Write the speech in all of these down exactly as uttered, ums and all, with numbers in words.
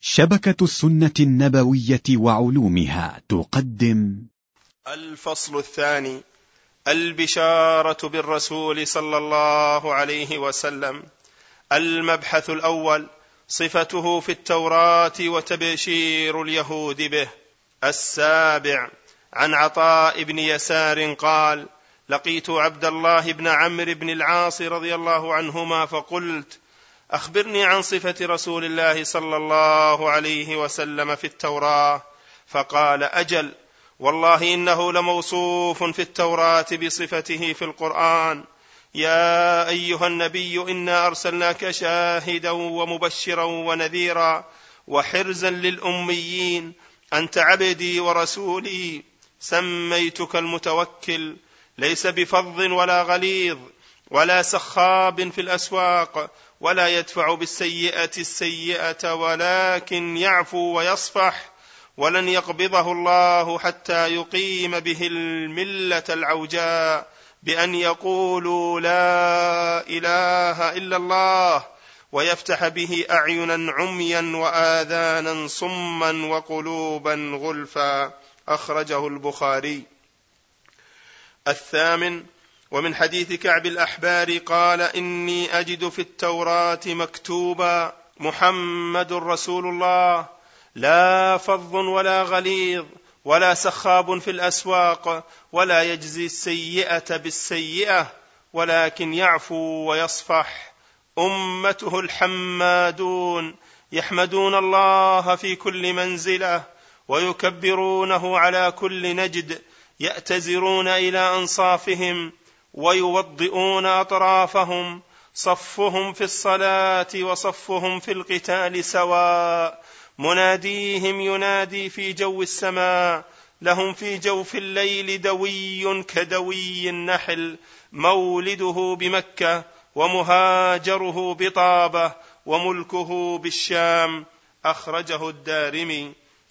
شبكة السنة النبوية وعلومها تقدم الفصل الثاني: البشارة بالرسول صلى الله عليه وسلم. المبحث الأول: صفته في التوراة وتبشير اليهود به. السابع: عن عطاء بن يسار قال: لقيت عبد الله بن عمرو بن العاص رضي الله عنهما فقلت: أخبرني عن صفة رسول الله صلى الله عليه وسلم في التوراة. فقال: أجل، والله إنه لموصوف في التوراة بصفته في القرآن: يا أيها النبي إنا أرسلناك شاهدا ومبشرا ونذيرا وحرزا للأميين، أنت عبدي ورسولي، سميتك المتوكل، ليس بفظ ولا غليظ ولا سخاب في الأسواق، ولا يدفع بالسيئة السيئة، ولكن يعفو ويصفح، ولن يقبضه الله حتى يقيم به الملة العوجاء بأن يقولوا لا إله إلا الله، ويفتح به أعينا عميا وآذانا صما وقلوبا غلفا. أخرجه البخاري. الثامن: ومن حديث كعب الأحبار قال: إني أجد في التوراة مكتوبا: محمد رسول الله، لا فظ ولا غليظ ولا سخاب في الأسواق، ولا يجزي السيئة بالسيئة، ولكن يعفو ويصفح. أمته الحمادون، يحمدون الله في كل منزلة، ويكبرونه على كل نجد، يأتزرون إلى أنصافهم ويوضئون أطرافهم، صفهم في الصلاة وصفهم في القتال سواء، مناديهم ينادي في جو السماء، لهم في جوف الليل دوي كدوي النحل، مولده بمكة ومهاجره بطابة وملكه بالشام. أخرجه الدارمي.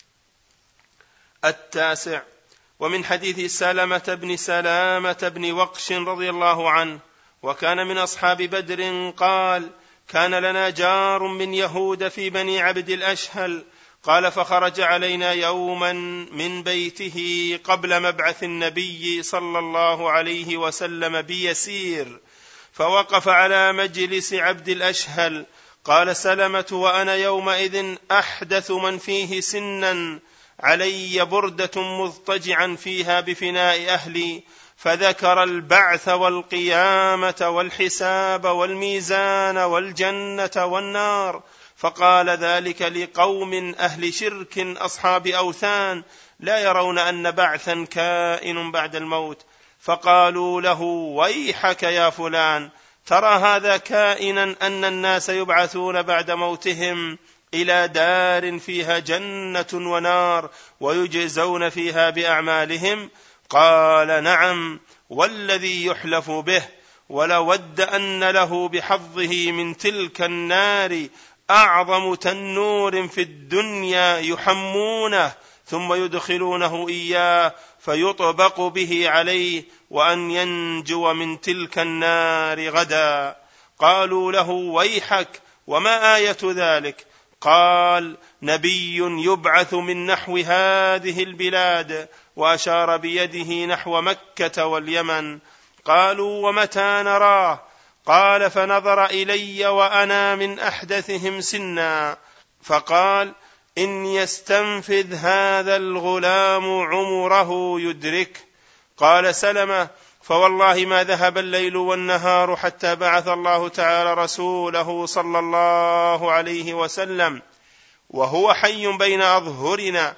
التاسع: ومن حديث سلمة بن سلامة بن وقش رضي الله عنه، وكان من أصحاب بدر، قال: كان لنا جار من يهود في بني عبد الأشهل، قال: فخرج علينا يوما من بيته قبل مبعث النبي صلى الله عليه وسلم بيسير، فوقف على مجلس عبد الأشهل. قال سلمة: وأنا يومئذ أحدث من فيه سنا، علي بردة مضطجعا فيها بفناء أهلي، فذكر البعث والقيامة والحساب والميزان والجنة والنار، فقال: ذلك لقوم أهل شرك أصحاب أوثان، لا يرون أن بعثا كائن بعد الموت. فقالوا له: ويحك يا فلان، ترى هذا كائنا أن الناس يبعثون بعد موتهم إلى دار فيها جنة ونار ويجزون فيها بأعمالهم؟ قال: نعم، والذي يحلف به، ولود أن له بحظه من تلك النار أعظم تنور في الدنيا يحمونه ثم يدخلونه إياه فيطبق به عليه، وأن ينجو من تلك النار غدا. قالوا له: ويحك، وما آية ذلك؟ قال: نبي يبعث من نحو هذه البلاد، وأشار بيده نحو مكة واليمن. قالوا: ومتى نراه؟ قال: فنظر إلي وأنا من أحدثهم سنا، فقال: إن يستنفذ هذا الغلام عمره يدرك. قال سلمة: فوالله ما ذهب الليل والنهار حتى بعث الله تعالى رسوله صلى الله عليه وسلم وهو حي بين أظهرنا،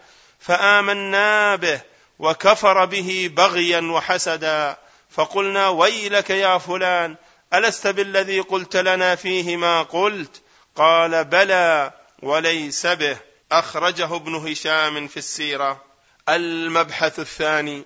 فآمنا به، وكفر به بغيا وحسدا. فقلنا: ويلك يا فلان، ألست بالذي قلت لنا فيه ما قلت؟ قال: بلى وليس به. أخرجه ابن هشام في السيرة. المبحث الثاني: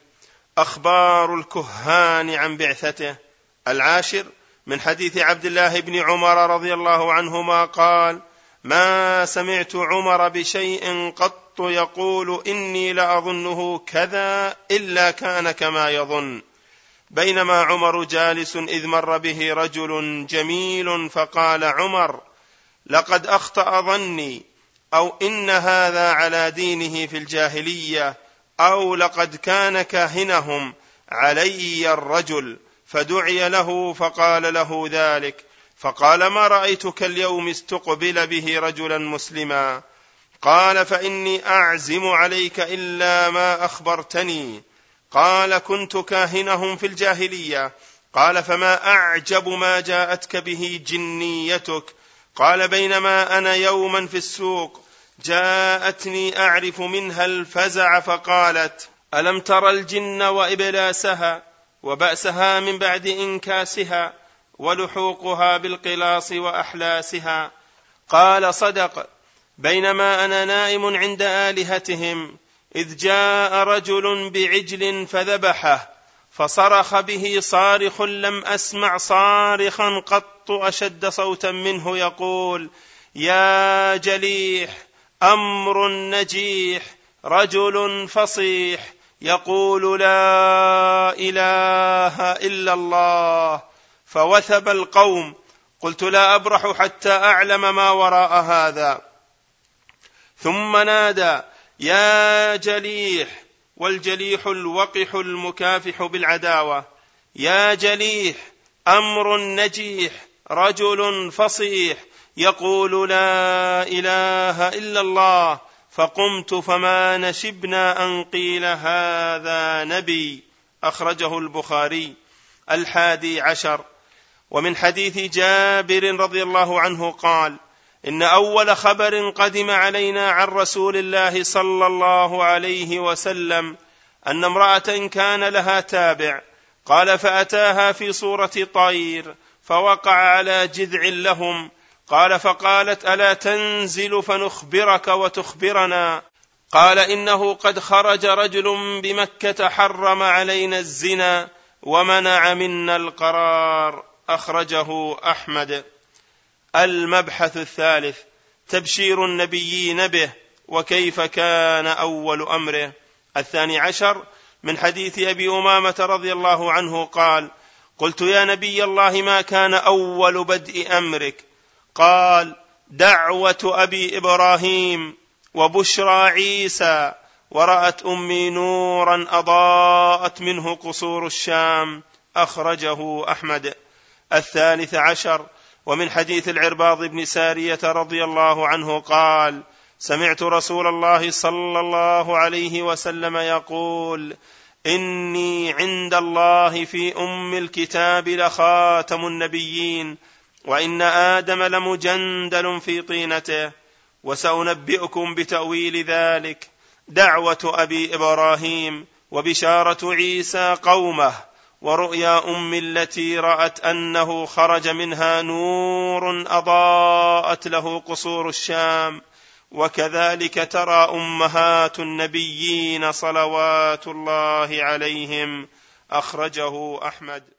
أخبار الكهان عن بعثته. العاشر: من حديث عبد الله بن عمر رضي الله عنهما قال: ما سمعت عمر بشيء قط يقول إني لأظنه كذا إلا كان كما يظن. بينما عمر جالس إذ مر به رجل جميل، فقال عمر: لقد أخطأ ظني، أو إن هذا على دينه في الجاهلية، أو لقد كان كاهنهم علي الرجل، فدعي له فقال له ذلك، فقال: ما رأيتك اليوم استقبل به رجلا مسلما. قال: فإني أعزم عليك إلا ما أخبرتني. قال: كنت كاهنهم في الجاهلية. قال: فما أعجب ما جاءتك به جنيتك. قال: بينما أنا يوما في السوق جاءتني أعرف منها الفزع، فقالت: ألم تر الجن وإبلاسها وبأسها من بعد إنكاسها ولحوقها بالقلاص وأحلاسها؟ قال: صدق. بينما أنا نائم عند آلهتهم إذ جاء رجل بعجل فذبحه، فصرخ به صارخ لم أسمع صارخا قط أشد صوتا منه يقول: يا جليح، أمر نجيح، رجل فصيح، يقول: لا إله إلا الله. فوثب القوم. قلت: لا أبرح حتى أعلم ما وراء هذا. ثم نادى: يا جليح، والجليح الوقح المكافح بالعداوة، يا جليح، أمر نجيح، رجل فصيح، يقول: لا إله إلا الله. فقمت فما نشبنا أن قيل هذا نبي. أخرجه البخاري. الحادي عشر. ومن حديث جابر رضي الله عنه قال: إن أول خبر قدم علينا عن رسول الله صلى الله عليه وسلم أن امرأة كان لها تابع، قال: فأتاها في صورة طير فوقع على جذع لهم، قال: فقالت: ألا تنزل فنخبرك وتخبرنا؟ قال: إنه قد خرج رجل بمكة حرم علينا الزنا ومنع منا القرار. أخرجه أحمد. المبحث الثالث: تبشير النبيين به وكيف كان أول أمره. الثاني عشر. من حديث أبي أمامة رضي الله عنه قال: قلت: يا نبي الله، ما كان أول بدء أمرك؟ قال: دعوة أبي إبراهيم وبشرى عيسى، ورأت أمي نورا أضاءت منه قصور الشام. أخرجه أحمد. الثالث عشر. ومن حديث العرباض بن سارية رضي الله عنه قال: سمعت رسول الله صلى الله عليه وسلم يقول: إني عند الله في أم الكتاب لخاتم النبيين، وإن آدم لمجندل في طينته، وسأنبئكم بتأويل ذلك. دعوة أبي إبراهيم، وبشارة عيسى قومه، ورؤيا أم التي رأت أنه خرج منها نور أضاءت له قصور الشام، وكذلك ترى أمهات النبيين صلوات الله عليهم. أخرجه أحمد.